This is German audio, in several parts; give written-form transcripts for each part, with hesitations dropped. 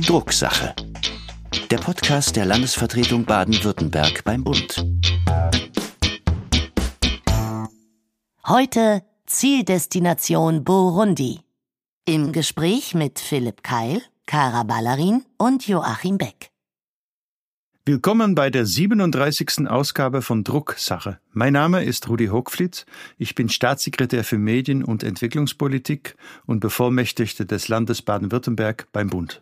Drucksache. Der Podcast der Landesvertretung Baden-Württemberg beim Bund. Heute Zieldestination Burundi. Im Gespräch mit Philipp Keil, Kara Ballerin und Joachim Beck. Willkommen bei der 37. Ausgabe von Drucksache. Mein Name ist Rudi Hochfliet. Ich bin Staatssekretär für Medien- und Entwicklungspolitik und Bevollmächtigter des Landes Baden-Württemberg beim Bund.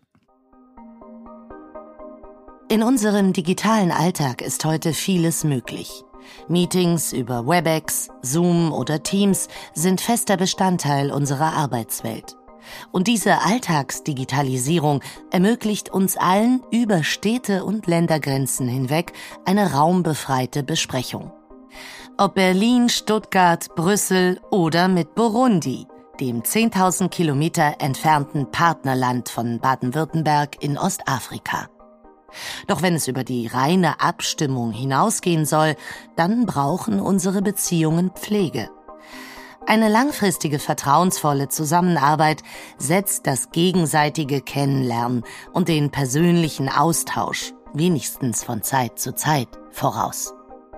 In unserem digitalen Alltag ist heute vieles möglich. Meetings über Webex, Zoom oder Teams sind fester Bestandteil unserer Arbeitswelt. Und diese Alltagsdigitalisierung ermöglicht uns allen über Städte- und Ländergrenzen hinweg eine raumbefreite Besprechung. Ob Berlin, Stuttgart, Brüssel oder mit Burundi, dem 10.000 Kilometer entfernten Partnerland von Baden-Württemberg in Ostafrika. Doch wenn es über die reine Abstimmung hinausgehen soll, dann brauchen unsere Beziehungen Pflege. Eine langfristige, vertrauensvolle Zusammenarbeit setzt das gegenseitige Kennenlernen und den persönlichen Austausch, wenigstens von Zeit zu Zeit, voraus.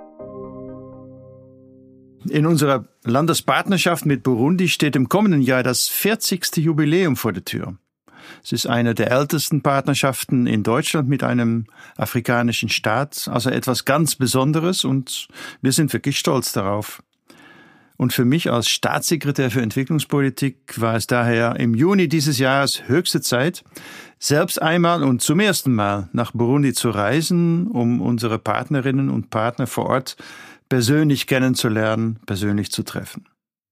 In unserer Landespartnerschaft mit Burundi steht im kommenden Jahr das 40. Jubiläum vor der Tür. Es ist eine der ältesten Partnerschaften in Deutschland mit einem afrikanischen Staat, also etwas ganz Besonderes, und wir sind wirklich stolz darauf. Und für mich als Staatssekretär für Entwicklungspolitik war es daher im Juni dieses Jahres höchste Zeit, selbst einmal und zum ersten Mal nach Burundi zu reisen, um unsere Partnerinnen und Partner vor Ort persönlich kennenzulernen, persönlich zu treffen.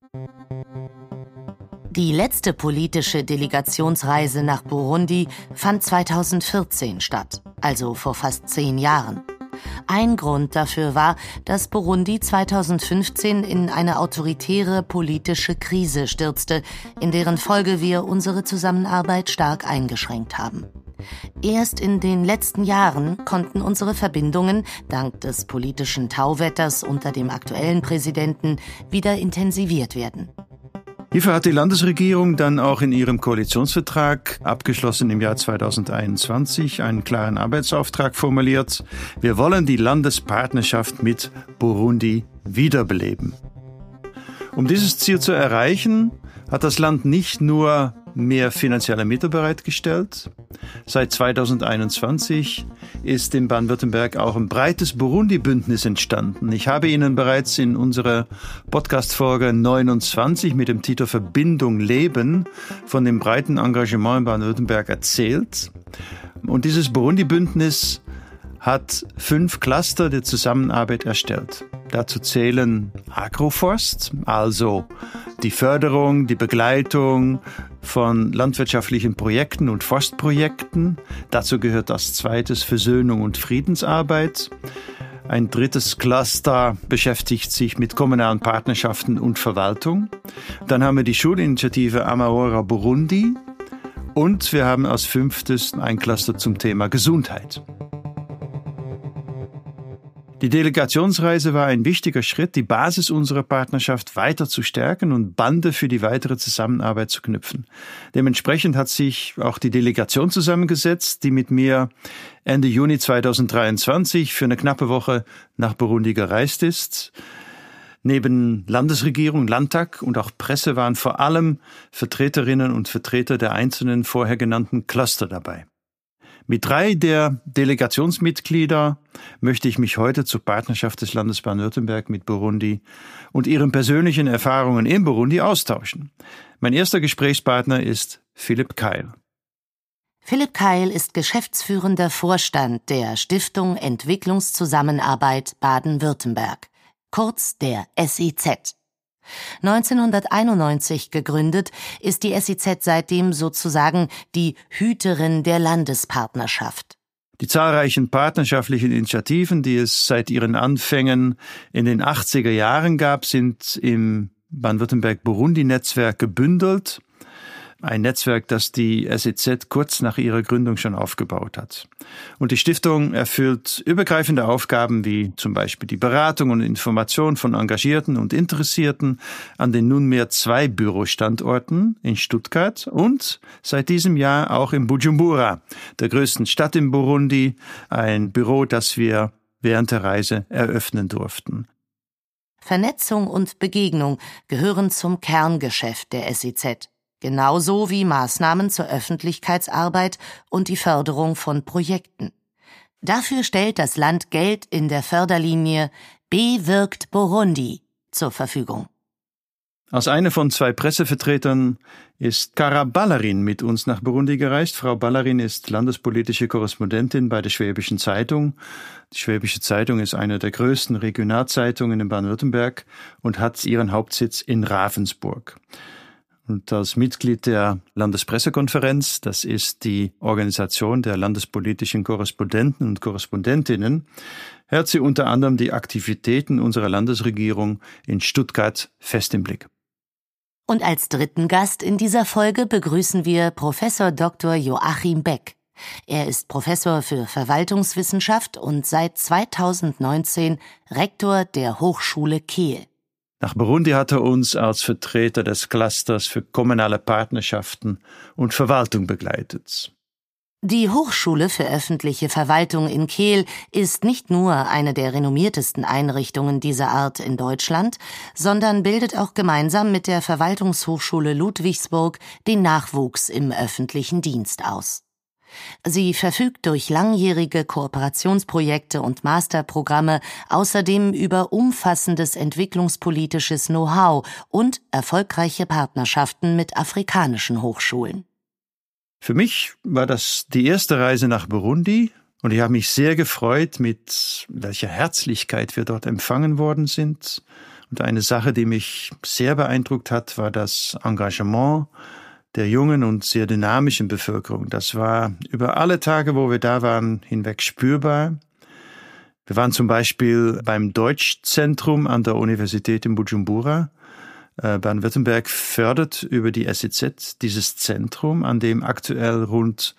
Die letzte politische Delegationsreise nach Burundi fand 2014 statt, also vor fast 10 Jahren. Ein Grund dafür war, dass Burundi 2015 in eine autoritäre politische Krise stürzte, in deren Folge wir unsere Zusammenarbeit stark eingeschränkt haben. Erst in den letzten Jahren konnten unsere Verbindungen, dank des politischen Tauwetters unter dem aktuellen Präsidenten, wieder intensiviert werden. Hierfür hat die Landesregierung dann auch in ihrem Koalitionsvertrag, abgeschlossen im Jahr 2021, einen klaren Arbeitsauftrag formuliert. Wir wollen die Landespartnerschaft mit Burundi wiederbeleben. Um dieses Ziel zu erreichen, hat das Land nicht nur mehr finanzielle Mittel bereitgestellt. Seit 2021 ist in Baden-Württemberg auch ein breites Burundi-Bündnis entstanden. Ich habe Ihnen bereits in unserer Podcast-Folge 29 mit dem Titel Verbindung Leben von dem breiten Engagement in Baden-Württemberg erzählt. Und dieses Burundi-Bündnis hat 5 Cluster der Zusammenarbeit erstellt. Dazu zählen Agroforst, also die Förderung, die Begleitung von landwirtschaftlichen Projekten und Forstprojekten. Dazu gehört als zweites Versöhnung und Friedensarbeit. Ein drittes Cluster beschäftigt sich mit kommunalen Partnerschaften und Verwaltung. Dann haben wir die Schulinitiative Amahora Burundi. Und wir haben als 5. ein Cluster zum Thema Gesundheit. Die Delegationsreise war ein wichtiger Schritt, die Basis unserer Partnerschaft weiter zu stärken und Bande für die weitere Zusammenarbeit zu knüpfen. Dementsprechend hat sich auch die Delegation zusammengesetzt, die mit mir Ende Juni 2023 für eine knappe Woche nach Burundi gereist ist. Neben Landesregierung, Landtag und auch Presse waren vor allem Vertreterinnen und Vertreter der einzelnen vorher genannten Cluster dabei. Mit 3 der Delegationsmitglieder möchte ich mich heute zur Partnerschaft des Landes Baden-Württemberg mit Burundi und ihren persönlichen Erfahrungen in Burundi austauschen. Mein erster Gesprächspartner ist Philipp Keil. Philipp Keil ist geschäftsführender Vorstand der Stiftung Entwicklungszusammenarbeit Baden-Württemberg, kurz der SEZ. 1991 gegründet, ist die SEZ seitdem sozusagen die Hüterin der Landespartnerschaft. Die zahlreichen partnerschaftlichen Initiativen, die es seit ihren Anfängen in den 80er Jahren gab, sind im Baden-Württemberg-Burundi-Netzwerk gebündelt. ein Netzwerk, das die SEZ kurz nach ihrer Gründung schon aufgebaut hat. Und die Stiftung erfüllt übergreifende Aufgaben wie zum Beispiel die Beratung und Information von Engagierten und Interessierten an den nunmehr 2 Bürostandorten in Stuttgart und seit diesem Jahr auch in Bujumbura, der größten Stadt in Burundi, ein Büro, das wir während der Reise eröffnen durften. Vernetzung und Begegnung gehören zum Kerngeschäft der SEZ, genauso wie Maßnahmen zur Öffentlichkeitsarbeit und die Förderung von Projekten. Dafür stellt das Land Geld in der Förderlinie Bewirkt Burundi zur Verfügung. Als eine von 2 Pressevertretern ist Kara Ballarin mit uns nach Burundi gereist. Frau Ballarin ist landespolitische Korrespondentin bei der Schwäbischen Zeitung. Die Schwäbische Zeitung ist eine der größten Regionalzeitungen in Baden-Württemberg und hat ihren Hauptsitz in Ravensburg. Und als Mitglied der Landespressekonferenz, das ist die Organisation der landespolitischen Korrespondenten und Korrespondentinnen, hat sie unter anderem die Aktivitäten unserer Landesregierung in Stuttgart fest im Blick. Und als dritten Gast in dieser Folge begrüßen wir Professor Dr. Joachim Beck. Er ist Professor für Verwaltungswissenschaft und seit 2019 Rektor der Hochschule Kehl. Nach Burundi hat er uns als Vertreter des Clusters für kommunale Partnerschaften und Verwaltung begleitet. Die Hochschule für öffentliche Verwaltung in Kehl ist nicht nur eine der renommiertesten Einrichtungen dieser Art in Deutschland, sondern bildet auch gemeinsam mit der Verwaltungshochschule Ludwigsburg den Nachwuchs im öffentlichen Dienst aus. Sie verfügt durch langjährige Kooperationsprojekte und Masterprogramme außerdem über umfassendes entwicklungspolitisches Know-how und erfolgreiche Partnerschaften mit afrikanischen Hochschulen. Für mich war das die erste Reise nach Burundi und ich habe mich sehr gefreut, mit welcher Herzlichkeit wir dort empfangen worden sind. Und eine Sache, die mich sehr beeindruckt hat, war das Engagement der jungen und sehr dynamischen Bevölkerung. Das war über alle Tage, wo wir da waren, hinweg spürbar. Wir waren zum Beispiel beim Deutschzentrum an der Universität in Bujumbura. Baden-Württemberg fördert über die SEZ dieses Zentrum, an dem aktuell rund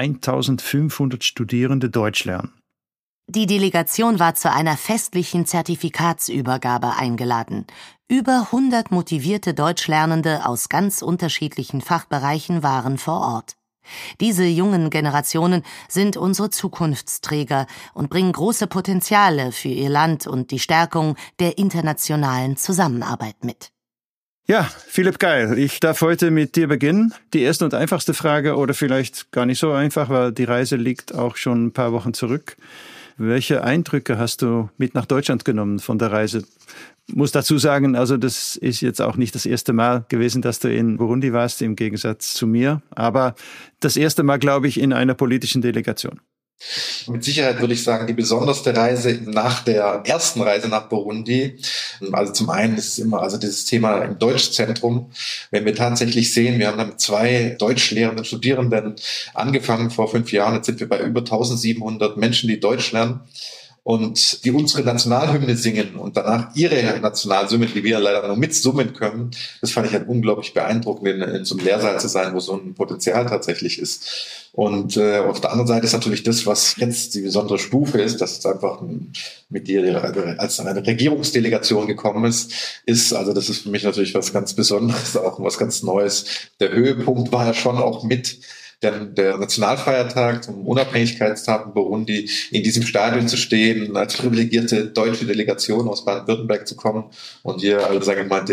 1500 Studierende Deutsch lernen. Die Delegation war zu einer festlichen Zertifikatsübergabe eingeladen. Über 100 motivierte Deutschlernende aus ganz unterschiedlichen Fachbereichen waren vor Ort. Diese jungen Generationen sind unsere Zukunftsträger und bringen große Potenziale für ihr Land und die Stärkung der internationalen Zusammenarbeit mit. Ja, Philipp Geil, ich darf heute mit dir beginnen. Die erste und einfachste Frage, oder vielleicht gar nicht so einfach, weil die Reise liegt auch schon ein paar Wochen zurück. Welche Eindrücke hast du mit nach Deutschland genommen von der Reise? Ich muss dazu sagen, also das ist jetzt auch nicht das erste Mal gewesen, dass du in Burundi warst, im Gegensatz zu mir. Aber das erste Mal, glaube ich, in einer politischen Delegation. Mit Sicherheit würde ich sagen, die besonderste Reise nach der ersten Reise nach Burundi. Also zum einen ist es immer dieses Thema im Deutschzentrum. Wenn wir tatsächlich sehen, wir haben dann mit 2 deutschlehrenden Studierenden angefangen vor 5 Jahren. Jetzt sind wir bei über 1700 Menschen, die Deutsch lernen und die unsere Nationalhymne singen und danach ihre Nationalhymne, die wir leider nur mitsummen können. Das fand ich halt unglaublich beeindruckend, in so einem Lehrsaal zu sein, wo so ein Potenzial tatsächlich ist. Und auf der anderen Seite ist natürlich das, was jetzt die besondere Stufe ist, dass es einfach mit dir als eine Regierungsdelegation gekommen ist. Also das ist für mich natürlich was ganz Besonderes, auch was ganz Neues. Der Höhepunkt war ja schon auch mit der Nationalfeiertag zum Unabhängigkeitstag in Burundi, in diesem Stadion zu stehen, als privilegierte deutsche Delegation aus Baden-Württemberg zu kommen und hier, also sagen wir mal,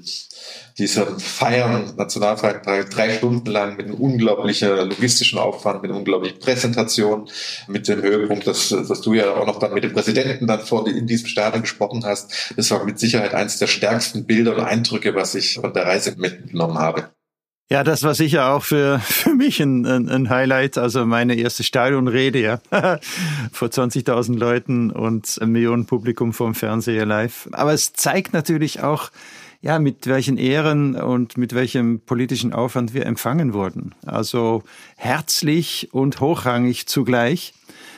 dieser Nationalfeiertag 3 Stunden lang mit einem unglaublichen logistischen Aufwand, mit einer unglaublichen Präsentation, mit dem Höhepunkt, dass du ja auch noch dann mit dem Präsidenten dann in diesem Stadion gesprochen hast. Das war mit Sicherheit eines der stärksten Bilder und Eindrücke, was ich von der Reise mitgenommen habe. Ja, das war sicher auch für mich ein Highlight, also meine erste Stadionrede, ja, vor 20.000 Leuten und 1 Million Publikum vorm Fernseher live. Aber es zeigt natürlich auch, ja, mit welchen Ehren und mit welchem politischen Aufwand wir empfangen wurden. Also herzlich und hochrangig zugleich.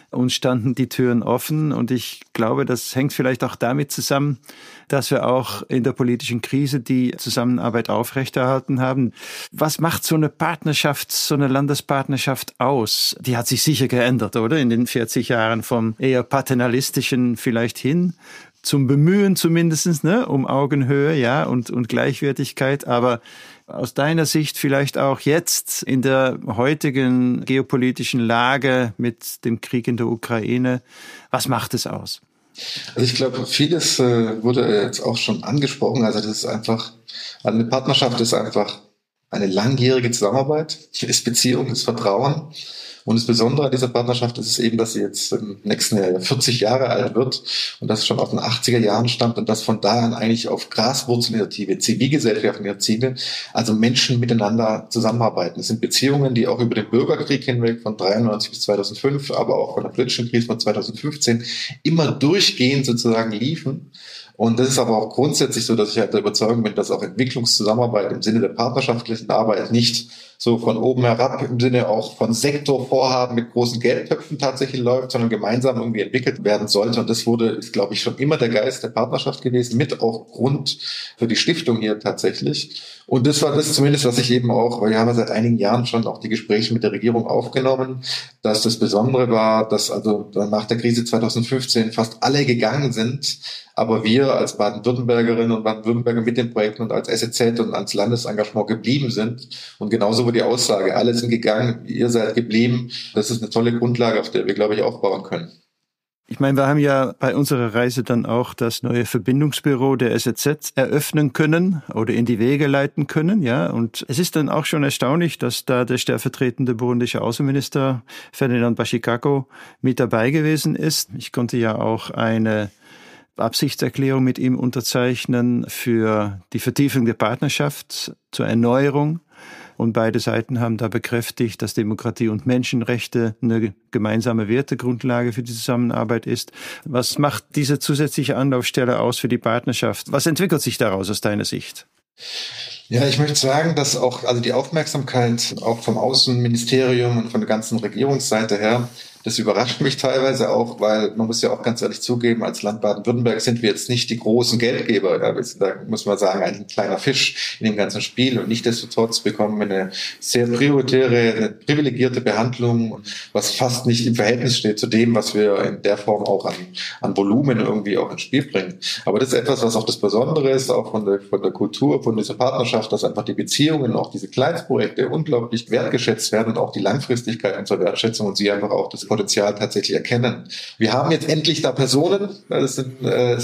Uns standen die Türen offen und ich glaube, das hängt vielleicht auch damit zusammen, dass wir auch in der politischen Krise die Zusammenarbeit aufrechterhalten haben. Was macht so eine Partnerschaft, so eine Landespartnerschaft aus? Die hat sich sicher geändert, oder? In den 40 Jahren vom eher paternalistischen vielleicht hin zum Bemühen zumindest, ne, um Augenhöhe, ja, und Gleichwertigkeit. Aber aus deiner Sicht vielleicht auch jetzt in der heutigen geopolitischen Lage mit dem Krieg in der Ukraine, was macht es aus? Also ich glaube, vieles wurde jetzt auch schon angesprochen. Also das ist einfach, also eine Partnerschaft ist einfach eine langjährige Zusammenarbeit, ist Beziehung, ist Vertrauen. Und das Besondere an dieser Partnerschaft ist es eben, dass sie jetzt im nächsten Jahr 40 Jahre alt wird und das schon aus den 80er Jahren stammt und das von da an eigentlich auf Graswurzelinitiative, Zivilgesellschaftsinitiative, also Menschen miteinander zusammenarbeiten. Es sind Beziehungen, die auch über den Bürgerkrieg hinweg von 93 bis 2005, aber auch von der politischen Krise von 2015 immer durchgehend sozusagen liefen. Und das ist aber auch grundsätzlich so, dass ich halt der Überzeugung bin, dass auch Entwicklungszusammenarbeit im Sinne der partnerschaftlichen Arbeit nicht so von oben herab im Sinne auch von Sektorvorhaben mit großen Geldtöpfen tatsächlich läuft, sondern gemeinsam irgendwie entwickelt werden sollte. Und das ist, glaube ich, schon immer der Geist der Partnerschaft gewesen, mit auch Grund für die Stiftung hier tatsächlich. Und das war das zumindest, was ich eben auch, weil wir haben ja seit einigen Jahren schon auch die Gespräche mit der Regierung aufgenommen, dass das Besondere war, dass also nach der Krise 2015 fast alle gegangen sind, aber wir als Baden-Württembergerinnen und Baden-Württemberger mit den Projekten und als SEZ und als Landesengagement geblieben sind. Und genauso war die Aussage, alle sind gegangen, ihr seid geblieben. Das ist eine tolle Grundlage, auf der wir, glaube ich, aufbauen können. Ich meine, wir haben ja bei unserer Reise dann auch das neue Verbindungsbüro der SEZ eröffnen können oder in die Wege leiten können, ja. Und es ist dann auch schon erstaunlich, dass da der stellvertretende burundische Außenminister Ferdinand Bashikako mit dabei gewesen ist. Ich konnte ja auch eine Absichtserklärung mit ihm unterzeichnen für die Vertiefung der Partnerschaft zur Erneuerung. Und beide Seiten haben da bekräftigt, dass Demokratie und Menschenrechte eine gemeinsame Wertegrundlage für die Zusammenarbeit ist. Was macht diese zusätzliche Anlaufstelle aus für die Partnerschaft? Was entwickelt sich daraus aus deiner Sicht? Ja, ich möchte sagen, dass auch, also die Aufmerksamkeit auch vom Außenministerium und von der ganzen Regierungsseite her, das überrascht mich teilweise auch, weil man muss ja auch ganz ehrlich zugeben, als Land Baden-Württemberg sind wir jetzt nicht die großen Geldgeber. Ja, da muss man sagen, ein kleiner Fisch in dem ganzen Spiel. Und nichtsdestotrotz bekommen wir eine sehr prioritäre, eine privilegierte Behandlung, was fast nicht im Verhältnis steht zu dem, was wir in der Form auch an Volumen irgendwie auch ins Spiel bringen. Aber das ist etwas, was auch das Besondere ist, auch von der Kultur, von dieser Partnerschaft, dass einfach die Beziehungen, auch diese Kleinstprojekte unglaublich wertgeschätzt werden und auch die Langfristigkeit unserer Wertschätzung und sie einfach auch das Potenzial tatsächlich erkennen. Wir haben jetzt endlich da Personen, das sind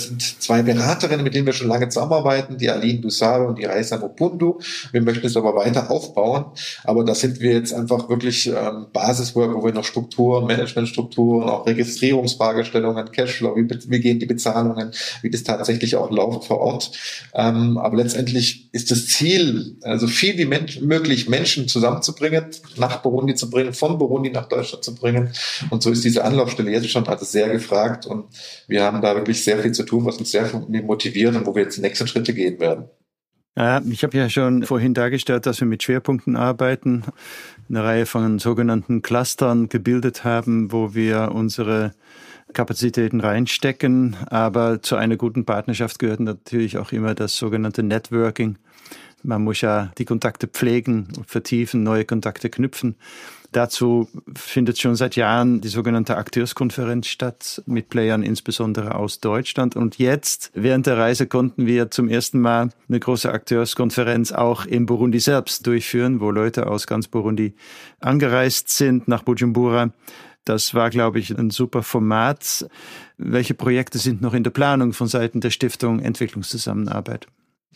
2 Beraterinnen, mit denen wir schon lange zusammenarbeiten, die Aline Dussaro und die Raisa Mopundu. Wir möchten es aber weiter aufbauen, aber da sind wir jetzt einfach wirklich Basiswork, wo wir noch Strukturen, Managementstrukturen, auch Registrierungsfragestellungen, Cashflow, wie gehen die Bezahlungen, wie das tatsächlich auch läuft vor Ort. Aber letztendlich ist das Ziel, so viel wie möglich Menschen zusammenzubringen, nach Burundi zu bringen, von Burundi nach Deutschland zu bringen. Und so ist diese Anlaufstelle jetzt schon also sehr gefragt und wir haben da wirklich sehr viel zu tun, was uns sehr motiviert und wo wir jetzt die nächsten Schritte gehen werden. Ja, ich habe ja schon vorhin dargestellt, dass wir mit Schwerpunkten arbeiten, eine Reihe von sogenannten Clustern gebildet haben, wo wir unsere Kapazitäten reinstecken. Aber zu einer guten Partnerschaft gehört natürlich auch immer das sogenannte Networking. Man muss ja die Kontakte pflegen, vertiefen, neue Kontakte knüpfen. Dazu findet schon seit Jahren die sogenannte Akteurskonferenz statt, mit Playern insbesondere aus Deutschland. Und jetzt, während der Reise, konnten wir zum ersten Mal eine große Akteurskonferenz auch in Burundi selbst durchführen, wo Leute aus ganz Burundi angereist sind nach Bujumbura. Das war, glaube ich, ein super Format. Welche Projekte sind noch in der Planung von Seiten der Stiftung Entwicklungszusammenarbeit?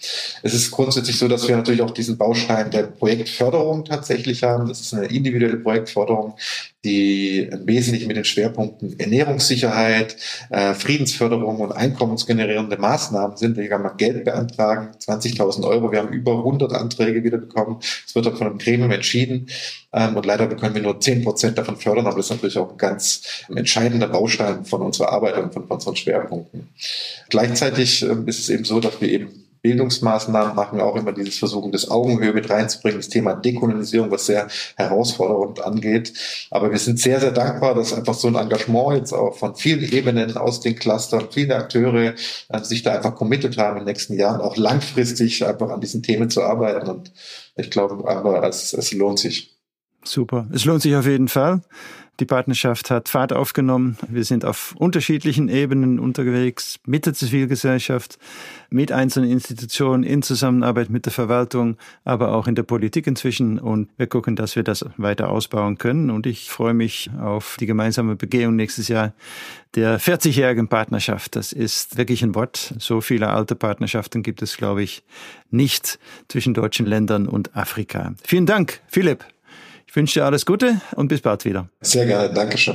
Es ist grundsätzlich so, dass wir natürlich auch diesen Baustein der Projektförderung tatsächlich haben. Das ist eine individuelle Projektförderung, die im Wesentlichen mit den Schwerpunkten Ernährungssicherheit, Friedensförderung und einkommensgenerierende Maßnahmen sind. Wir haben Geld beantragen, 20.000 €. Wir haben über 100 Anträge wieder bekommen. Es wird dann von einem Gremium entschieden. Und leider können wir nur 10% davon fördern, aber das ist natürlich auch ein ganz entscheidender Baustein von unserer Arbeit und von unseren Schwerpunkten. Gleichzeitig ist es eben so, dass wir eben Bildungsmaßnahmen machen wir auch immer dieses Versuchen, das Augenhöhe mit reinzubringen, das Thema Dekolonisierung, was sehr herausfordernd angeht. Aber wir sind sehr, sehr dankbar, dass einfach so ein Engagement jetzt auch von vielen Ebenen aus den Clustern, viele Akteure sich da einfach committed haben in den nächsten Jahren, auch langfristig einfach an diesen Themen zu arbeiten. Und ich glaube aber, es lohnt sich. Super. Es lohnt sich auf jeden Fall. Die Partnerschaft hat Fahrt aufgenommen. Wir sind auf unterschiedlichen Ebenen unterwegs, mit der Zivilgesellschaft, mit einzelnen Institutionen, in Zusammenarbeit mit der Verwaltung, aber auch in der Politik inzwischen. Und wir gucken, dass wir das weiter ausbauen können. Und ich freue mich auf die gemeinsame Begehung nächstes Jahr der 40-jährigen Partnerschaft. Das ist wirklich ein Wort. So viele alte Partnerschaften gibt es, glaube ich, nicht zwischen deutschen Ländern und Afrika. Vielen Dank, Philipp. Ich wünsche dir alles Gute und bis bald wieder. Sehr gerne, Dankeschön.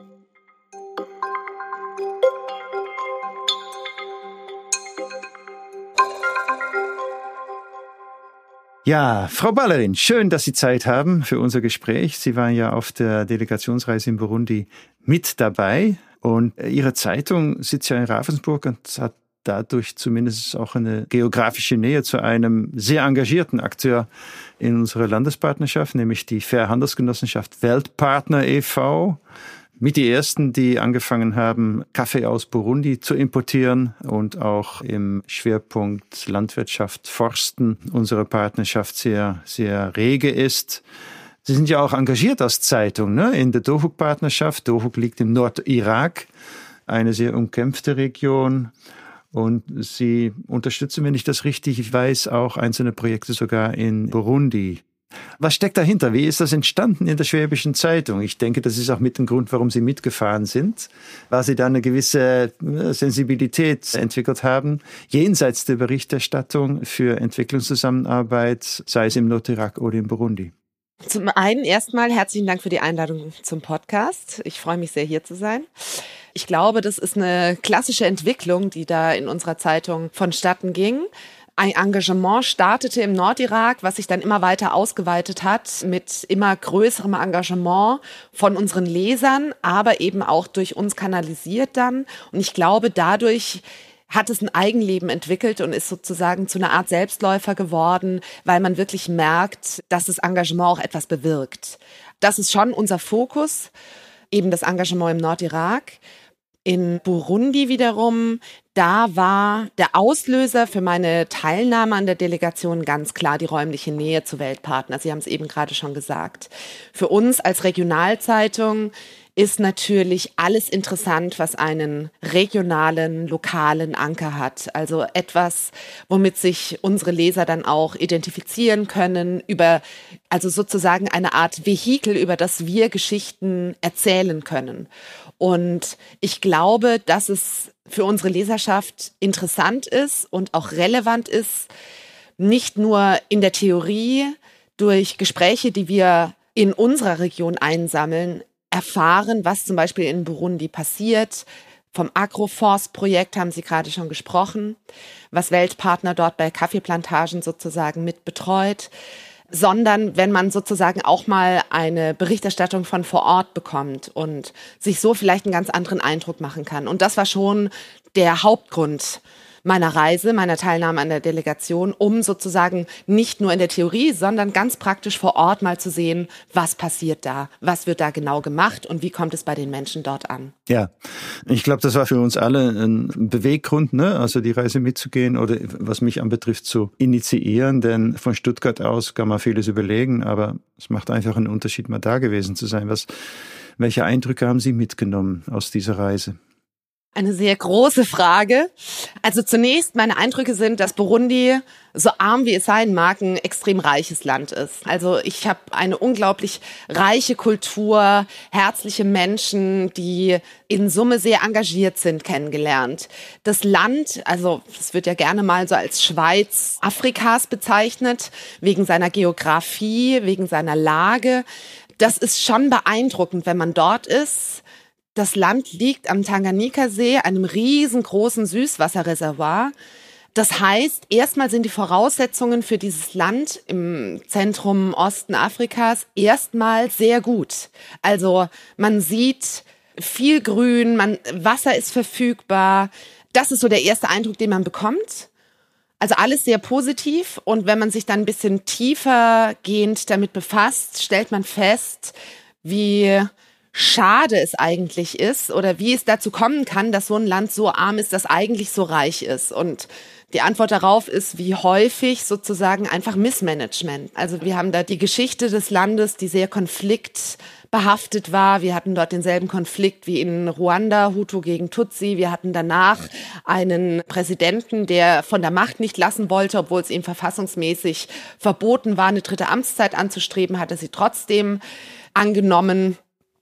Ja, Frau Ballerin, schön, dass Sie Zeit haben für unser Gespräch. Sie waren ja auf der Delegationsreise in Burundi mit dabei und Ihre Zeitung sitzt ja in Ravensburg und hat dadurch zumindest auch eine geografische Nähe zu einem sehr engagierten Akteur in unserer Landespartnerschaft, nämlich die Fair Handelsgenossenschaft Weltpartner e.V., mit die ersten, die angefangen haben, Kaffee aus Burundi zu importieren und auch im Schwerpunkt Landwirtschaft, Forsten unsere Partnerschaft sehr, sehr rege ist. Sie sind ja auch engagiert als Zeitung, ne? In der Dohuk-Partnerschaft. Dohuk liegt im Nordirak, eine sehr umkämpfte Region. Und Sie unterstützen, wenn ich das richtig weiß, auch einzelne Projekte sogar in Burundi. Was steckt dahinter? Wie ist das entstanden in der Schwäbischen Zeitung? Ich denke, das ist auch mit dem Grund, warum Sie mitgefahren sind, weil Sie da eine gewisse Sensibilität entwickelt haben, jenseits der Berichterstattung für Entwicklungszusammenarbeit, sei es im Nordirak oder in Burundi. Zum einen erstmal herzlichen Dank für die Einladung zum Podcast. Ich freue mich sehr, hier zu sein. Ich glaube, das ist eine klassische Entwicklung, die da in unserer Zeitung vonstatten ging. Ein Engagement startete im Nordirak, was sich dann immer weiter ausgeweitet hat mit immer größerem Engagement von unseren Lesern, aber eben auch durch uns kanalisiert dann. Und ich glaube, dadurch hat es ein Eigenleben entwickelt und ist sozusagen zu einer Art Selbstläufer geworden, weil man wirklich merkt, dass das Engagement auch etwas bewirkt. Das ist schon unser Fokus, eben das Engagement im Nordirak. In Burundi wiederum, da war der Auslöser für meine Teilnahme an der Delegation ganz klar die räumliche Nähe zu Weltpartner. Sie haben es eben gerade schon gesagt. Für uns als Regionalzeitung ist natürlich alles interessant, was einen regionalen, lokalen Anker hat. Also etwas, womit sich unsere Leser dann auch identifizieren können, also sozusagen eine Art Vehikel, über das wir Geschichten erzählen können. Und ich glaube, dass es für unsere Leserschaft interessant ist und auch relevant ist, nicht nur in der Theorie durch Gespräche, die wir in unserer Region einsammeln, erfahren, was zum Beispiel in Burundi passiert. Vom Agroforce-Projekt haben Sie gerade schon gesprochen, was Weltpartner dort bei Kaffeeplantagen sozusagen mit betreut, sondern wenn man sozusagen auch mal eine Berichterstattung von vor Ort bekommt und sich so vielleicht einen ganz anderen Eindruck machen kann. Und das war schon der Hauptgrund meiner Reise, meiner Teilnahme an der Delegation, um sozusagen nicht nur in der Theorie, sondern ganz praktisch vor Ort mal zu sehen, was passiert da, was wird da genau gemacht und wie kommt es bei den Menschen dort an. Ja, ich glaube, das war für uns alle ein Beweggrund, ne? Also die Reise mitzugehen oder was mich anbetrifft zu initiieren, denn von Stuttgart aus kann man vieles überlegen, aber es macht einfach einen Unterschied, mal da gewesen zu sein. Welche Eindrücke haben Sie mitgenommen aus dieser Reise? Eine sehr große Frage. Also zunächst, meine Eindrücke sind, dass Burundi, so arm wie es sein mag, ein extrem reiches Land ist. Also ich habe eine unglaublich reiche Kultur, herzliche Menschen, die in Summe sehr engagiert sind, kennengelernt. Das Land, also es wird ja gerne mal so als Schweiz Afrikas bezeichnet, wegen seiner Geografie, wegen seiner Lage. Das ist schon beeindruckend, wenn man dort ist. Das Land liegt am Tanganjika-See, einem riesengroßen Süßwasserreservoir. Das heißt, erstmal sind die Voraussetzungen für dieses Land im Zentrum Osten Afrikas erstmal sehr gut. Also man sieht viel Grün, Wasser ist verfügbar. Das ist so der erste Eindruck, den man bekommt. Also alles sehr positiv, und wenn man sich dann ein bisschen tiefergehend damit befasst, stellt man fest, wie schade es eigentlich ist oder wie es dazu kommen kann, dass so ein Land so arm ist, das eigentlich so reich ist. Und die Antwort darauf ist, wie häufig sozusagen einfach Missmanagement. Also wir haben da die Geschichte des Landes, die sehr konfliktbehaftet war. Wir hatten dort denselben Konflikt wie in Ruanda, Hutu gegen Tutsi. Wir hatten danach einen Präsidenten, der von der Macht nicht lassen wollte, obwohl es ihm verfassungsmäßig verboten war, eine dritte Amtszeit anzustreben, hat er sie trotzdem angenommen.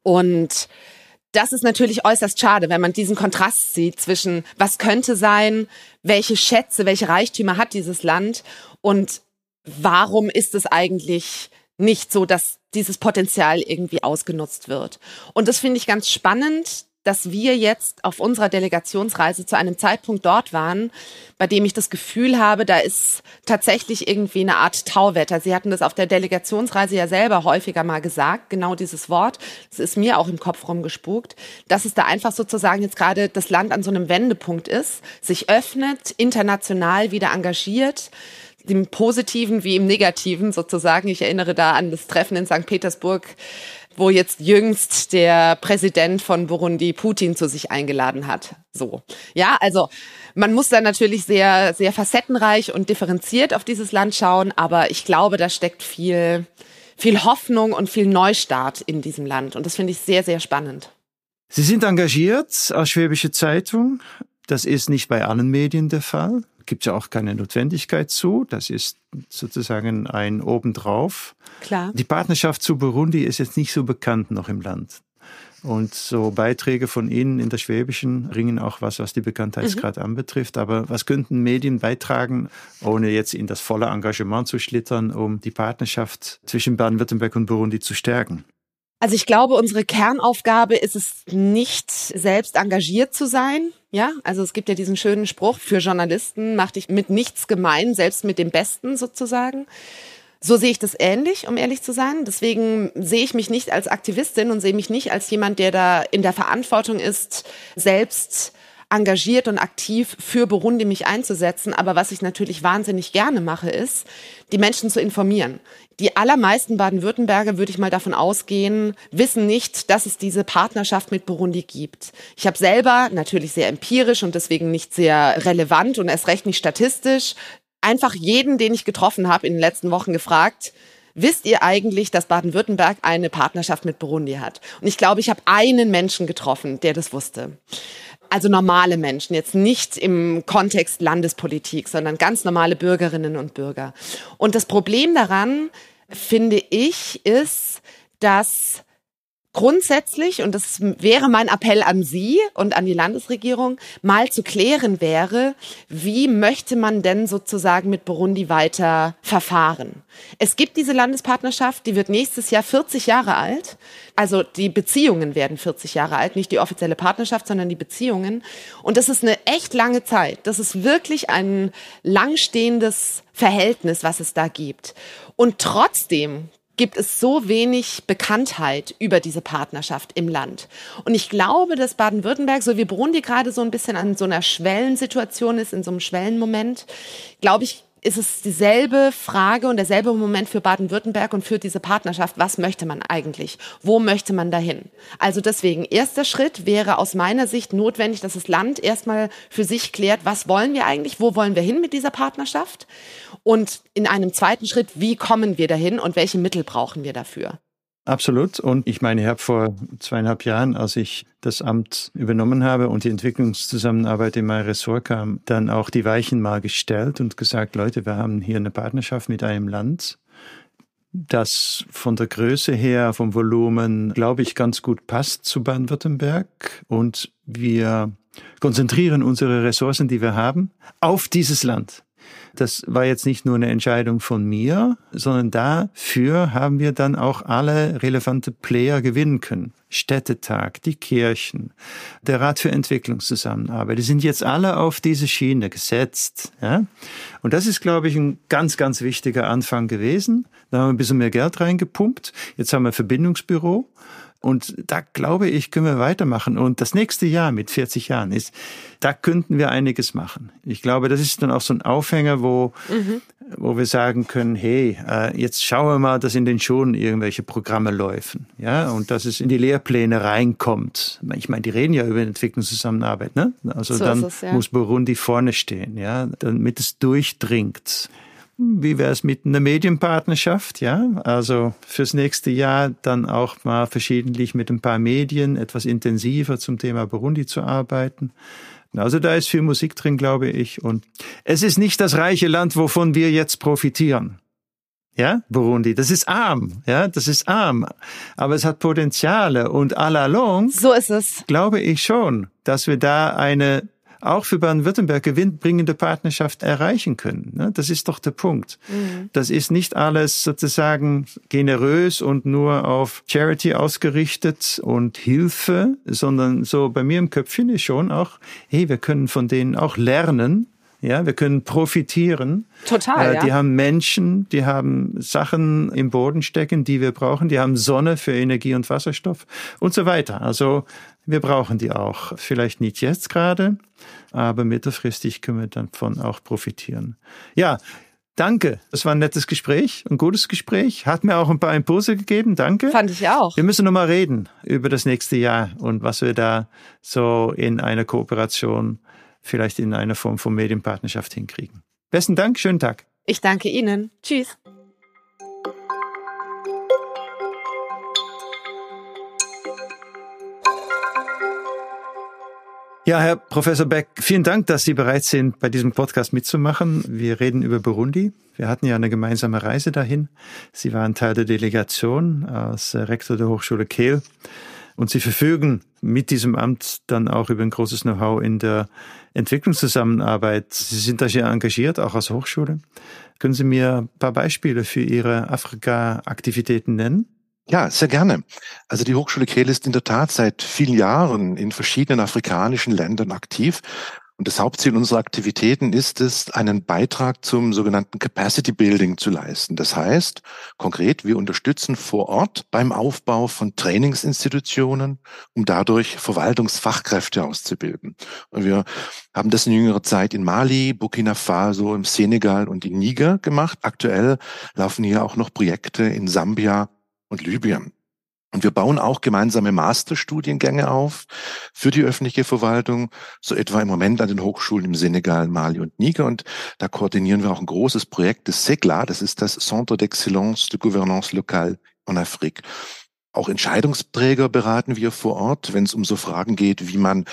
Und das ist natürlich äußerst schade, wenn man diesen Kontrast sieht zwischen, was könnte sein, welche Schätze, welche Reichtümer hat dieses Land und warum ist es eigentlich nicht so, dass dieses Potenzial irgendwie ausgenutzt wird. Und das finde ich ganz spannend, dass wir jetzt auf unserer Delegationsreise zu einem Zeitpunkt dort waren, bei dem ich das Gefühl habe, da ist tatsächlich irgendwie eine Art Tauwetter. Sie hatten das auf der Delegationsreise ja selber häufiger mal gesagt, genau dieses Wort. Das ist mir auch im Kopf rumgespukt, dass es da einfach sozusagen jetzt gerade das Land an so einem Wendepunkt ist, sich öffnet, international wieder engagiert, im Positiven wie im Negativen sozusagen. Ich erinnere da an das Treffen in St. Petersburg, wo jetzt jüngst der Präsident von Burundi Putin zu sich eingeladen hat. So. Ja, also man muss da natürlich sehr, sehr facettenreich und differenziert auf dieses Land schauen, aber ich glaube, da steckt viel Hoffnung und viel Neustart in diesem Land, und das finde ich sehr, sehr spannend. Sie sind engagiert als Schwäbische Zeitung. Das ist nicht bei allen Medien der Fall. Gibt ja auch keine Notwendigkeit zu. Das ist sozusagen ein Obendrauf. Klar. Die Partnerschaft zu Burundi ist jetzt nicht so bekannt noch im Land. Und so Beiträge von Ihnen in der Schwäbischen bringen auch was die Bekanntheitsgrad anbetrifft. Aber was könnten Medien beitragen, ohne jetzt in das volle Engagement zu schlittern, um die Partnerschaft zwischen Baden-Württemberg und Burundi zu stärken? Also ich glaube, unsere Kernaufgabe ist es nicht, selbst engagiert zu sein. Ja, also es gibt ja diesen schönen Spruch, für Journalisten, mach dich mit nichts gemein, selbst mit dem Besten sozusagen. So sehe ich das ähnlich, um ehrlich zu sein. Deswegen sehe ich mich nicht als Aktivistin und sehe mich nicht als jemand, der da in der Verantwortung ist, selbst engagiert und aktiv für Burundi mich einzusetzen. Aber was ich natürlich wahnsinnig gerne mache, ist, die Menschen zu informieren. Die allermeisten Baden-Württemberger, würde ich mal davon ausgehen, wissen nicht, dass es diese Partnerschaft mit Burundi gibt. Ich habe selber, natürlich sehr empirisch und deswegen nicht sehr relevant und erst recht nicht statistisch, einfach jeden, den ich getroffen habe in den letzten Wochen gefragt, wisst ihr eigentlich, dass Baden-Württemberg eine Partnerschaft mit Burundi hat? Und ich glaube, ich habe einen Menschen getroffen, der das wusste. Also normale Menschen, jetzt nicht im Kontext Landespolitik, sondern ganz normale Bürgerinnen und Bürger. Und das Problem daran, finde ich, ist, dass grundsätzlich, und das wäre mein Appell an Sie und an die Landesregierung, mal zu klären wäre, wie möchte man denn sozusagen mit Burundi weiter verfahren? Es gibt diese Landespartnerschaft, die wird nächstes Jahr 40 Jahre alt. Also die Beziehungen werden 40 Jahre alt, nicht die offizielle Partnerschaft, sondern die Beziehungen. Und das ist eine echt lange Zeit. Das ist wirklich ein langstehendes Verhältnis, was es da gibt. Und trotzdem gibt es so wenig Bekanntheit über diese Partnerschaft im Land. Und ich glaube, dass Baden-Württemberg, so wie Burundi gerade so ein bisschen an so einer Schwellensituation ist, in so einem Schwellenmoment, glaube ich, ist es dieselbe Frage und derselbe Moment für Baden-Württemberg und für diese Partnerschaft. Was möchte man eigentlich? Wo möchte man dahin? Also deswegen, erster Schritt wäre aus meiner Sicht notwendig, dass das Land erstmal für sich klärt, was wollen wir eigentlich? Wo wollen wir hin mit dieser Partnerschaft? Und in einem zweiten Schritt, wie kommen wir dahin und welche Mittel brauchen wir dafür? Absolut. Und ich meine, ich habe vor 2,5 Jahren, als ich das Amt übernommen habe und die Entwicklungszusammenarbeit in mein Ressort kam, dann auch die Weichen mal gestellt und gesagt, Leute, wir haben hier eine Partnerschaft mit einem Land, das von der Größe her, vom Volumen, glaube ich, ganz gut passt zu Baden-Württemberg. Und wir konzentrieren unsere Ressourcen, die wir haben, auf dieses Land. Das war jetzt nicht nur eine Entscheidung von mir, sondern dafür haben wir dann auch alle relevante Player gewinnen können. Städtetag, die Kirchen, der Rat für Entwicklungszusammenarbeit, die sind jetzt alle auf diese Schiene gesetzt. Ja? Und das ist, glaube ich, ein ganz, ganz wichtiger Anfang gewesen. Da haben wir ein bisschen mehr Geld reingepumpt. Jetzt haben wir ein Verbindungsbüro. Und da glaube ich, können wir weitermachen. Und das nächste Jahr mit 40 Jahren da könnten wir einiges machen. Ich glaube, das ist dann auch so ein Aufhänger, wo wir sagen können, hey, jetzt schauen wir mal, dass in den Schulen irgendwelche Programme laufen, ja, und dass es in die Lehrpläne reinkommt. Ich meine, die reden ja über Entwicklungszusammenarbeit, ne? Also so dann muss Burundi vorne stehen, ja, damit es durchdringt. Wie wäre es mit einer Medienpartnerschaft? Ja, also fürs nächste Jahr dann auch mal verschiedentlich mit ein paar Medien etwas intensiver zum Thema Burundi zu arbeiten. Also da ist viel Musik drin, glaube ich. Und es ist nicht das reiche Land, wovon wir jetzt profitieren. Ja, Burundi, das ist arm. Ja, das ist arm. Aber es hat Potenziale. Und à la longue, so ist es, glaube ich schon, dass wir da eine auch für Baden-Württemberg gewinnbringende Partnerschaft erreichen können. Das ist doch der Punkt. Das ist nicht alles sozusagen generös und nur auf Charity ausgerichtet und Hilfe, sondern so bei mir im Köpfchen ist schon auch, hey, wir können von denen auch lernen. Ja, wir können profitieren. Total, ja. Die haben Menschen, die haben Sachen im Boden stecken, die wir brauchen. Die haben Sonne für Energie und Wasserstoff und so weiter. Also wir brauchen die auch. Vielleicht nicht jetzt gerade, aber mittelfristig können wir davon auch profitieren. Ja, danke. Das war ein nettes Gespräch, ein gutes Gespräch. Hat mir auch ein paar Impulse gegeben. Danke. Fand ich auch. Wir müssen noch mal reden über das nächste Jahr und was wir da so in einer Kooperation, vielleicht in einer Form von Medienpartnerschaft hinkriegen. Besten Dank, schönen Tag. Ich danke Ihnen. Tschüss. Ja, Herr Professor Beck, vielen Dank, dass Sie bereit sind, bei diesem Podcast mitzumachen. Wir reden über Burundi. Wir hatten ja eine gemeinsame Reise dahin. Sie waren Teil der Delegation als Rektor der Hochschule Kehl. Und Sie verfügen mit diesem Amt dann auch über ein großes Know-how in der Entwicklungszusammenarbeit. Sie sind da sehr engagiert, auch als Hochschule. Können Sie mir ein paar Beispiele für Ihre Afrika-Aktivitäten nennen? Ja, sehr gerne. Also die Hochschule Kehl ist in der Tat seit vielen Jahren in verschiedenen afrikanischen Ländern aktiv. Und das Hauptziel unserer Aktivitäten ist es, einen Beitrag zum sogenannten Capacity Building zu leisten. Das heißt, konkret, wir unterstützen vor Ort beim Aufbau von Trainingsinstitutionen, um dadurch Verwaltungsfachkräfte auszubilden. Und wir haben das in jüngerer Zeit in Mali, Burkina Faso, im Senegal und in Niger gemacht. Aktuell laufen hier auch noch Projekte in Sambia und Libyen. Und wir bauen auch gemeinsame Masterstudiengänge auf für die öffentliche Verwaltung, so etwa im Moment an den Hochschulen im Senegal, Mali und Niger. Und da koordinieren wir auch ein großes Projekt des CEGLA, das ist das Centre d'Excellence de Gouvernance Locale en Afrique. Auch Entscheidungsträger beraten wir vor Ort, wenn es um so Fragen geht, wie man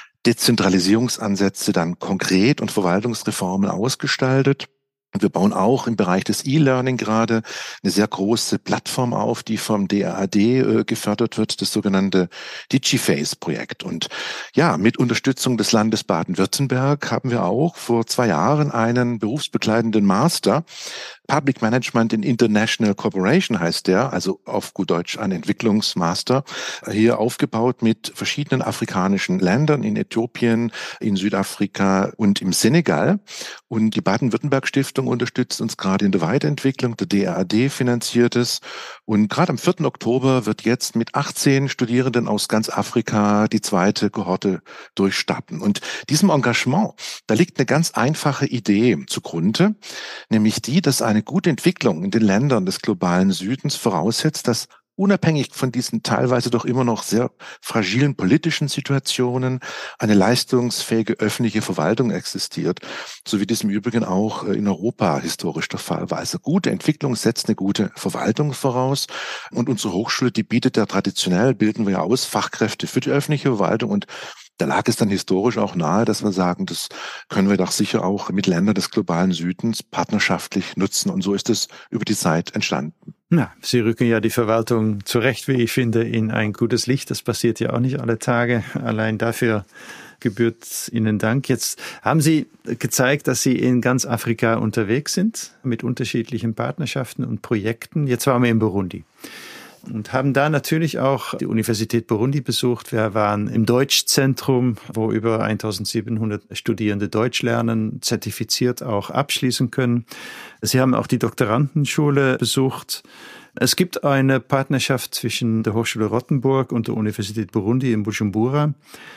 Dezentralisierungsansätze dann konkret und Verwaltungsreformen ausgestaltet. Und wir bauen auch im Bereich des E-Learning gerade eine sehr große Plattform auf, die vom DAAD gefördert wird, das sogenannte DigiFace-Projekt. Und ja, mit Unterstützung des Landes Baden-Württemberg haben wir auch vor 2 Jahren einen berufsbegleitenden Master, Public Management in International Cooperation heißt der, also auf gut Deutsch ein Entwicklungsmaster, hier aufgebaut mit verschiedenen afrikanischen Ländern, in Äthiopien, in Südafrika und im Senegal. Und die Baden-Württemberg-Stiftung unterstützt uns gerade in der Weiterentwicklung, der DAAD finanziert es. Und gerade am 4. Oktober wird jetzt mit 18 Studierenden aus ganz Afrika die 2. Kohorte durchstarten. Und diesem Engagement, da liegt eine ganz einfache Idee zugrunde, nämlich die, dass eine gute Entwicklung in den Ländern des globalen Südens voraussetzt, dass unabhängig von diesen teilweise doch immer noch sehr fragilen politischen Situationen eine leistungsfähige öffentliche Verwaltung existiert, so wie das im Übrigen auch in Europa historisch der Fall war. Also gute Entwicklung setzt eine gute Verwaltung voraus und unsere Hochschule, die bietet ja traditionell, bilden wir ja aus, Fachkräfte für die öffentliche Verwaltung und da lag es dann historisch auch nahe, dass wir sagen, das können wir doch sicher auch mit Ländern des globalen Südens partnerschaftlich nutzen. Und so ist es über die Zeit entstanden. Na, Sie rücken ja die Verwaltung zurecht, wie ich finde, in ein gutes Licht. Das passiert ja auch nicht alle Tage. Allein dafür gebührt Ihnen Dank. Jetzt haben Sie gezeigt, dass Sie in ganz Afrika unterwegs sind mit unterschiedlichen Partnerschaften und Projekten. Jetzt waren wir in Burundi. Und haben da natürlich auch die Universität Burundi besucht. Wir waren im Deutschzentrum, wo über 1700 Studierende Deutsch lernen, zertifiziert auch abschließen können. Sie haben auch die Doktorandenschule besucht. Es gibt eine Partnerschaft zwischen der Hochschule Rothenburg und der Universität Burundi in Bujumbura.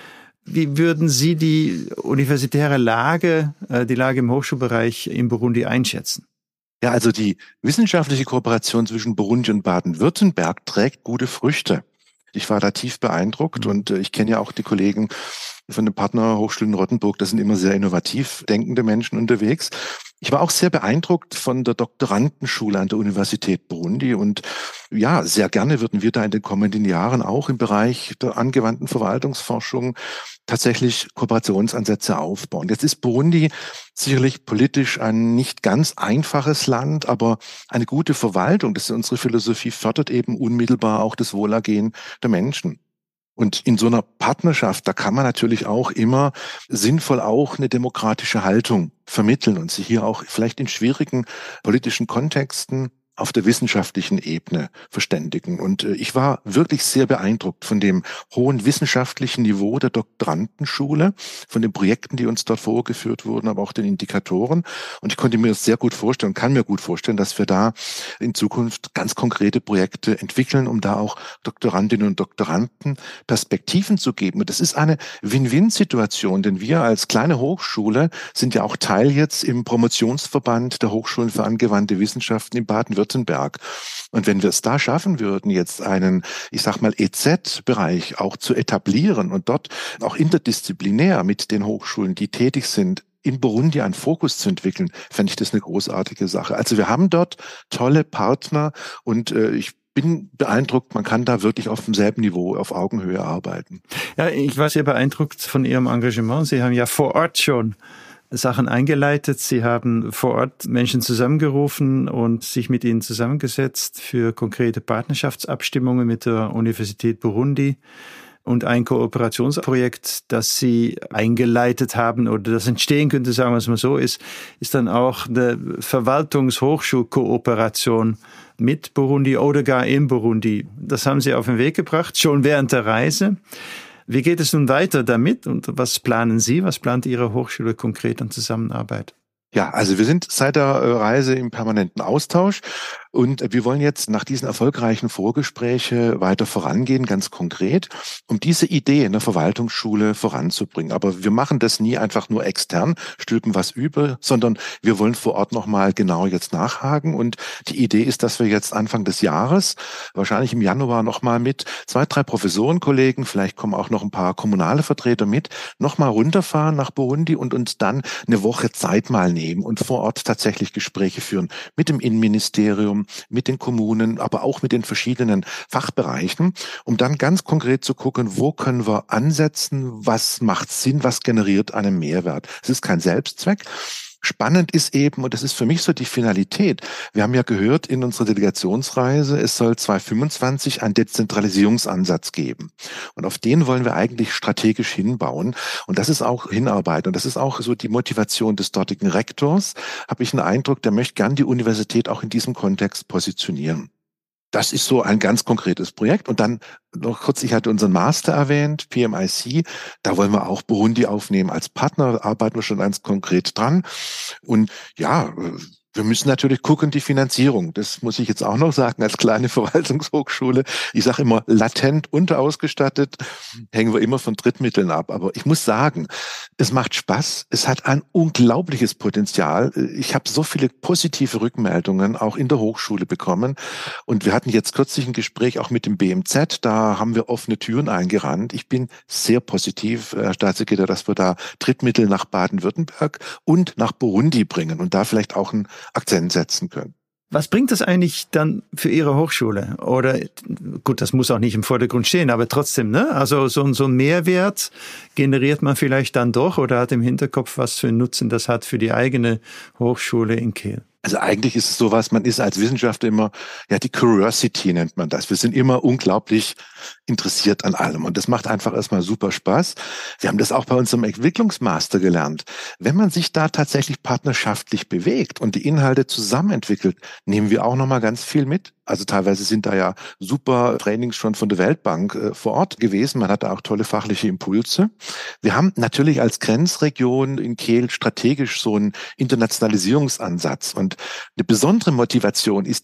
Wie würden Sie die universitäre Lage, die Lage im Hochschulbereich in Burundi einschätzen? Ja, also die wissenschaftliche Kooperation zwischen Burundi und Baden-Württemberg trägt gute Früchte. Ich war da tief beeindruckt und ich kenne ja auch die Kollegen von den Partnerhochschulen Rothenburg. Das sind immer sehr innovativ denkende Menschen unterwegs. Ich war auch sehr beeindruckt von der Doktorandenschule an der Universität Burundi und ja, sehr gerne würden wir da in den kommenden Jahren auch im Bereich der angewandten Verwaltungsforschung tatsächlich Kooperationsansätze aufbauen. Jetzt ist Burundi sicherlich politisch ein nicht ganz einfaches Land, aber eine gute Verwaltung, das ist unsere Philosophie, fördert eben unmittelbar auch das Wohlergehen der Menschen. Und in so einer Partnerschaft, da kann man natürlich auch immer sinnvoll auch eine demokratische Haltung vermitteln und sich hier auch vielleicht in schwierigen politischen Kontexten auf der wissenschaftlichen Ebene verständigen. Und ich war wirklich sehr beeindruckt von dem hohen wissenschaftlichen Niveau der Doktorandenschule, von den Projekten, die uns dort vorgeführt wurden, aber auch den Indikatoren. Und ich konnte mir das sehr gut vorstellen, kann mir gut vorstellen, dass wir da in Zukunft ganz konkrete Projekte entwickeln, um da auch Doktorandinnen und Doktoranden Perspektiven zu geben. Und das ist eine Win-Win-Situation, denn wir als kleine Hochschule sind ja auch Teil jetzt im Promotionsverband der Hochschulen für angewandte Wissenschaften in Baden-Württemberg. Und wenn wir es da schaffen würden, jetzt einen, ich sag mal, EZ-Bereich auch zu etablieren und dort auch interdisziplinär mit den Hochschulen, die tätig sind, in Burundi einen Fokus zu entwickeln, fände ich das eine großartige Sache. Also wir haben dort tolle Partner und ich bin beeindruckt, man kann da wirklich auf demselben Niveau, auf Augenhöhe arbeiten. Ja, ich war sehr beeindruckt von Ihrem Engagement. Sie haben ja vor Ort schon Sachen eingeleitet. Sie haben vor Ort Menschen zusammengerufen und sich mit ihnen zusammengesetzt für konkrete Partnerschaftsabstimmungen mit der Universität Burundi. Und ein Kooperationsprojekt, das Sie eingeleitet haben oder das entstehen könnte, sagen wir es mal so, ist dann auch eine Verwaltungshochschulkooperation mit Burundi oder gar in Burundi. Das haben Sie auf den Weg gebracht, schon während der Reise. Wie geht es nun weiter damit und was planen Sie? Was plant Ihre Hochschule konkret an Zusammenarbeit? Ja, also wir sind seit der Reise im permanenten Austausch und wir wollen jetzt nach diesen erfolgreichen Vorgesprächen weiter vorangehen, ganz konkret, um diese Idee in der Verwaltungsschule voranzubringen. Aber wir machen das nie einfach nur extern, stülpen was über, sondern wir wollen vor Ort nochmal genau jetzt nachhaken. Und die Idee ist, dass wir jetzt Anfang des Jahres, wahrscheinlich im Januar nochmal mit 2, 3 Professorenkollegen, vielleicht kommen auch noch ein paar kommunale Vertreter mit, nochmal runterfahren nach Burundi und uns dann eine Woche Zeit mal nehmen und vor Ort tatsächlich Gespräche führen mit dem Innenministerium, mit den Kommunen, aber auch mit den verschiedenen Fachbereichen, um dann ganz konkret zu gucken, wo können wir ansetzen, was macht Sinn, was generiert einen Mehrwert. Es ist kein Selbstzweck. Spannend ist eben, und das ist für mich so die Finalität, wir haben ja gehört in unserer Delegationsreise, es soll 2025 einen Dezentralisierungsansatz geben. Und auf den wollen wir eigentlich strategisch hinbauen. Und das ist auch Hinarbeit. Und das ist auch so die Motivation des dortigen Rektors. Habe ich einen Eindruck, der möchte gern die Universität auch in diesem Kontext positionieren. Das ist so ein ganz konkretes Projekt. Und dann noch kurz, ich hatte unseren Master erwähnt, PMIC. Da wollen wir auch Burundi aufnehmen als Partner, arbeiten wir schon ganz konkret dran. Und ja, wir müssen natürlich gucken, die Finanzierung. Das muss ich jetzt auch noch sagen, als kleine Verwaltungshochschule. Ich sage immer, latent unterausgestattet, hängen wir immer von Drittmitteln ab. Aber ich muss sagen, es macht Spaß. Es hat ein unglaubliches Potenzial. Ich habe so viele positive Rückmeldungen auch in der Hochschule bekommen. Und wir hatten jetzt kürzlich ein Gespräch auch mit dem BMZ. Da haben wir offene Türen eingerannt. Ich bin sehr positiv, Herr Staatssekretär, dass wir da Drittmittel nach Baden-Württemberg und nach Burundi bringen und da vielleicht auch ein Akzent setzen können. Was bringt das eigentlich dann für Ihre Hochschule? Oder, gut, das muss auch nicht im Vordergrund stehen, aber trotzdem, ne? Also so ein Mehrwert generiert man vielleicht dann doch oder hat im Hinterkopf, was für einen Nutzen das hat für die eigene Hochschule in Kehl? Also eigentlich ist es sowas, man ist als Wissenschaftler immer, ja, die Curiosity nennt man das. Wir sind immer unglaublich interessiert an allem und das macht einfach erstmal super Spaß. Wir haben das auch bei unserem Entwicklungsmaster gelernt. Wenn man sich da tatsächlich partnerschaftlich bewegt und die Inhalte zusammen entwickelt, nehmen wir auch nochmal ganz viel mit. Also teilweise sind da ja super Trainings schon von der Weltbank vor Ort gewesen. Man hat da auch tolle fachliche Impulse. Wir haben natürlich als Grenzregion in Kehl strategisch so einen Internationalisierungsansatz. Und eine besondere Motivation ist dieser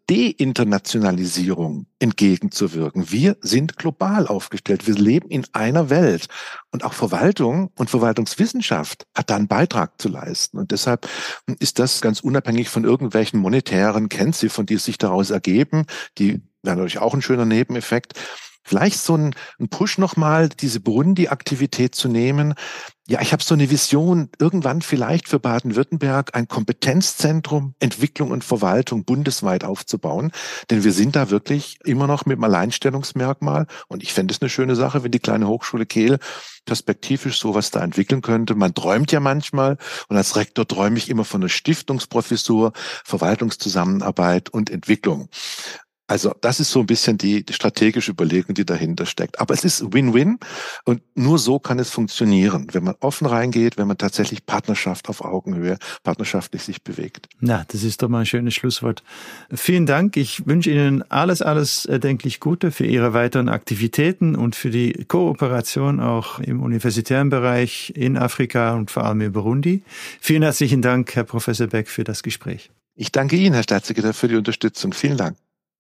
Deinternationalisierung entgegenzuwirken. Wir sind global aufgestellt. Wir leben in einer Welt. Und auch Verwaltung und Verwaltungswissenschaft hat da einen Beitrag zu leisten. Und deshalb ist das ganz unabhängig von irgendwelchen monetären Kennziffern, die sich daraus ergeben. Die wären natürlich auch ein schöner Nebeneffekt. Vielleicht so ein Push nochmal, diese Burundi-Aktivität zu nehmen. Ja, ich habe so eine Vision, irgendwann vielleicht für Baden-Württemberg ein Kompetenzzentrum Entwicklung und Verwaltung bundesweit aufzubauen. Denn wir sind da wirklich immer noch mit einem Alleinstellungsmerkmal. Und ich fände es eine schöne Sache, wenn die kleine Hochschule Kehl perspektivisch sowas da entwickeln könnte. Man träumt ja manchmal, und als Rektor träume ich immer von einer Stiftungsprofessur, Verwaltungszusammenarbeit und Entwicklung. Also das ist so ein bisschen die strategische Überlegung, die dahinter steckt. Aber es ist Win-Win und nur so kann es funktionieren, wenn man offen reingeht, wenn man tatsächlich Partnerschaft auf Augenhöhe, partnerschaftlich sich bewegt. Na, das ist doch mal ein schönes Schlusswort. Vielen Dank. Ich wünsche Ihnen alles erdenklich Gute für Ihre weiteren Aktivitäten und für die Kooperation auch im universitären Bereich in Afrika und vor allem in Burundi. Vielen herzlichen Dank, Herr Professor Beck, für das Gespräch. Ich danke Ihnen, Herr Staatssekretär, für die Unterstützung. Vielen Dank.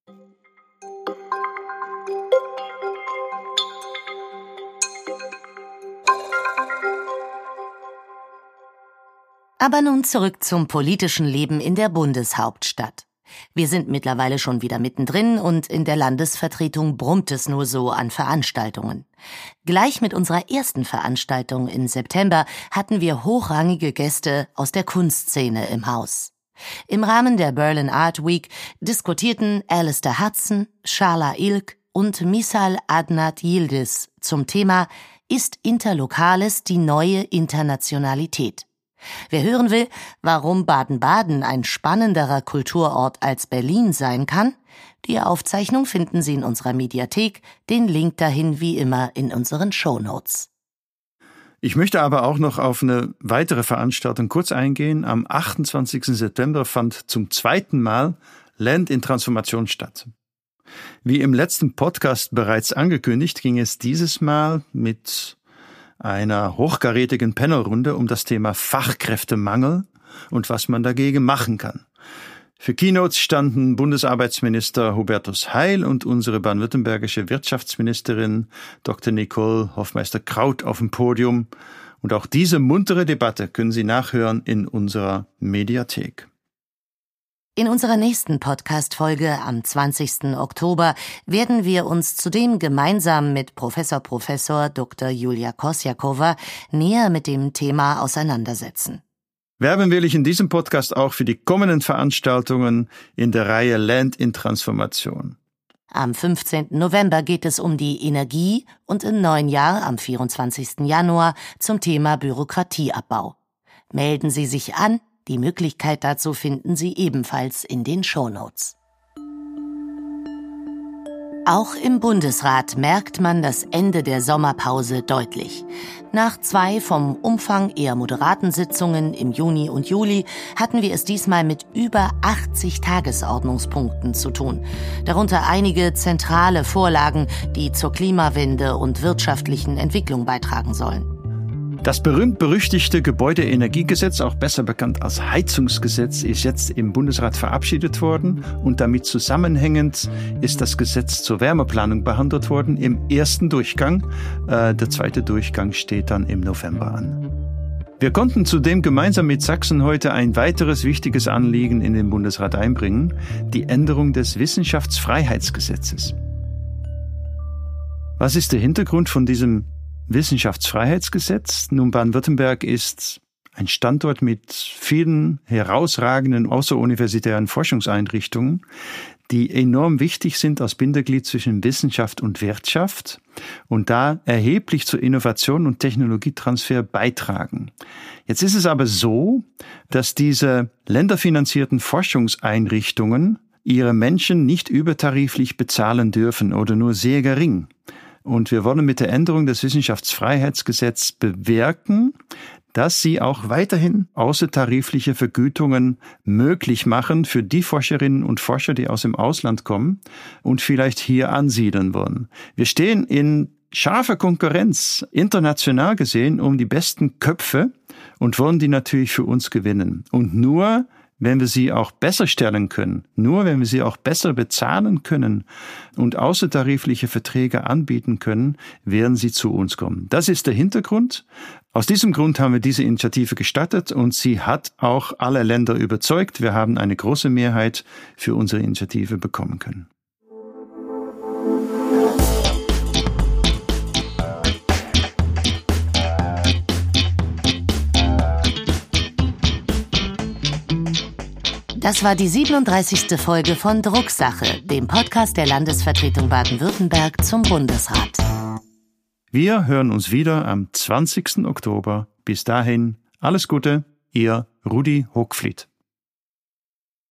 Aber nun zurück zum politischen Leben in der Bundeshauptstadt. Wir sind mittlerweile schon wieder mittendrin und in der Landesvertretung brummt es nur so an Veranstaltungen. Gleich mit unserer ersten Veranstaltung im September hatten wir hochrangige Gäste aus der Kunstszene im Haus. Im Rahmen der Berlin Art Week diskutierten Alistair Hudson, Shala Ilk und Misal Adnat Yildiz zum Thema „Ist Interlokales die neue Internationalität?". Wer hören will, warum Baden-Baden ein spannenderer Kulturort als Berlin sein kann, die Aufzeichnung finden Sie in unserer Mediathek, den Link dahin wie immer in unseren Shownotes. Ich möchte aber auch noch auf eine weitere Veranstaltung kurz eingehen. Am 28. September fand zum zweiten Mal Land in Transformation statt. Wie im letzten Podcast bereits angekündigt, ging es dieses Mal mit einer hochkarätigen Panelrunde um das Thema Fachkräftemangel und was man dagegen machen kann. Für Keynotes standen Bundesarbeitsminister Hubertus Heil und unsere baden-württembergische Wirtschaftsministerin Dr. Nicole Hofmeister-Kraut auf dem Podium. Und auch diese muntere Debatte können Sie nachhören in unserer Mediathek. In unserer nächsten Podcast-Folge am 20. Oktober werden wir uns zudem gemeinsam mit Professor Dr. Julia Kosjakova näher mit dem Thema auseinandersetzen. Werben will ich in diesem Podcast auch für die kommenden Veranstaltungen in der Reihe Land in Transformation. Am 15. November geht es um die Energie und im neuen Jahr am 24. Januar zum Thema Bürokratieabbau. Melden Sie sich an. Die Möglichkeit dazu finden Sie ebenfalls in den Shownotes. Auch im Bundesrat merkt man das Ende der Sommerpause deutlich. Nach 2 vom Umfang eher moderaten Sitzungen im Juni und Juli hatten wir es diesmal mit über 80 Tagesordnungspunkten zu tun. Darunter einige zentrale Vorlagen, die zur Klimawende und wirtschaftlichen Entwicklung beitragen sollen. Das berühmt-berüchtigte Gebäudeenergiegesetz, auch besser bekannt als Heizungsgesetz, ist jetzt im Bundesrat verabschiedet worden und damit zusammenhängend ist das Gesetz zur Wärmeplanung behandelt worden im ersten Durchgang. Der zweite Durchgang steht dann im November an. Wir konnten zudem gemeinsam mit Sachsen heute ein weiteres wichtiges Anliegen in den Bundesrat einbringen, die Änderung des Wissenschaftsfreiheitsgesetzes. Was ist der Hintergrund von diesem Wissenschaftsfreiheitsgesetz? Nun, Baden-Württemberg ist ein Standort mit vielen herausragenden außeruniversitären Forschungseinrichtungen, die enorm wichtig sind als Bindeglied zwischen Wissenschaft und Wirtschaft und da erheblich zur Innovation und Technologietransfer beitragen. Jetzt ist es aber so, dass diese länderfinanzierten Forschungseinrichtungen ihre Menschen nicht übertariflich bezahlen dürfen oder nur sehr gering. Und wir wollen mit der Änderung des Wissenschaftsfreiheitsgesetzes bewirken, dass sie auch weiterhin außertarifliche Vergütungen möglich machen für die Forscherinnen und Forscher, die aus dem Ausland kommen und vielleicht hier ansiedeln wollen. Wir stehen in scharfer Konkurrenz, international gesehen, um die besten Köpfe und wollen die natürlich für uns gewinnen. Und nur wenn wir sie auch besser stellen können, nur wenn wir sie auch besser bezahlen können und außertarifliche Verträge anbieten können, werden sie zu uns kommen. Das ist der Hintergrund. Aus diesem Grund haben wir diese Initiative gestartet und sie hat auch alle Länder überzeugt. Wir haben eine große Mehrheit für unsere Initiative bekommen können. Das war die 37. Folge von Drucksache, dem Podcast der Landesvertretung Baden-Württemberg zum Bundesrat. Wir hören uns wieder am 20. Oktober. Bis dahin, alles Gute, Ihr Rudi Hochfliet.